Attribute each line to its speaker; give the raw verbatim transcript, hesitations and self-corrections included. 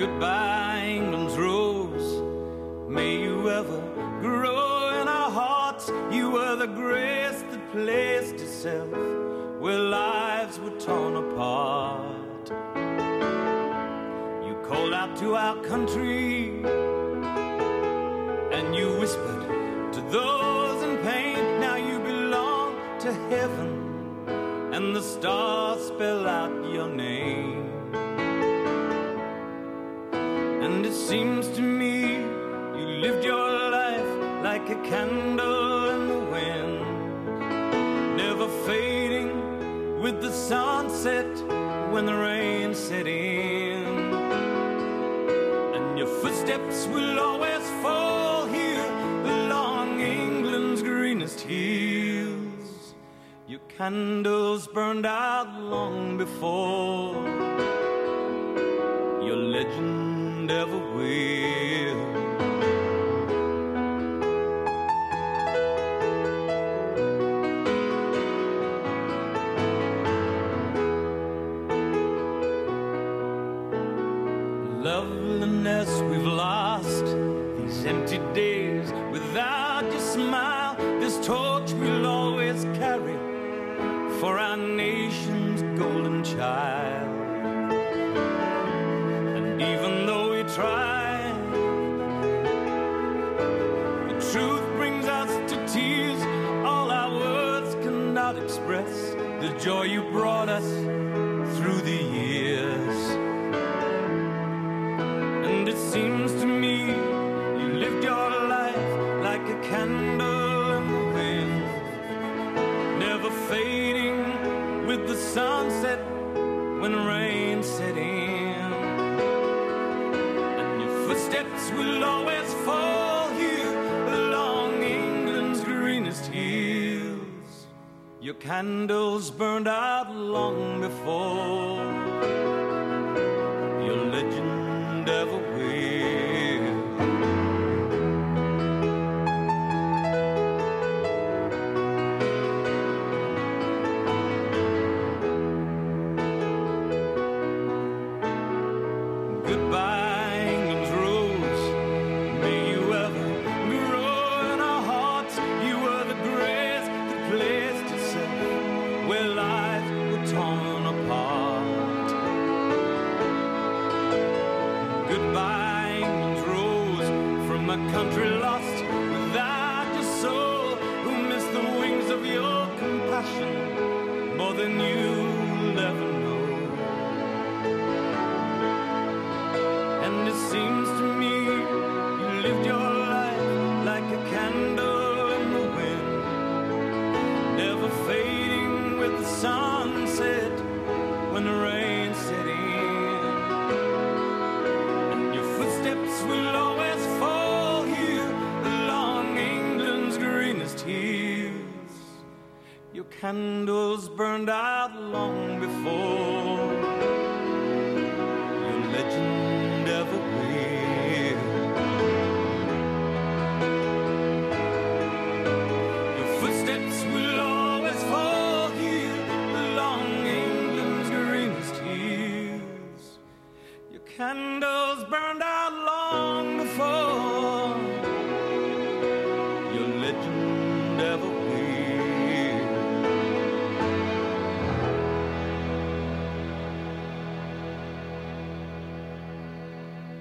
Speaker 1: Goodbye, England's rose. May you ever grow in our hearts. You were the grace that placed itself where lives were torn apart. You called out to our country and you whispered to those in pain. Now you belong to heaven and the stars spell out your name. And it seems to me you lived your life like a candle in the wind, never fading with the sunset when the rain set in. And your footsteps will always fall here along England's greenest hills. Your candles burned out long before your legend ever will. Loveliness we've lost, these empty days without your smile. This torch we'll always carry for our nation's golden child. And even though we try, the truth brings us to tears. All our words cannot express the joy you brought us through the years. And it seems to me you lived your life like a candle in the wind, never fading with the sunset when rain set in. And your footsteps will always fall here along England's greenest hills. Your candles burned out long before your legend ever will. Goodbye, England's rose. May you ever grow in our hearts. You were the grace that placed itself where lives were torn apart. Goodbye, England's rose, from a country lost without your soul, who missed the wings of your compassion more than you'll ever know. And it seems to me you lived your life like a candle in the wind, never fading with the sunset when the rain set in. And your footsteps will always fall here along England's greenest hills. Your candles burned out long before your legend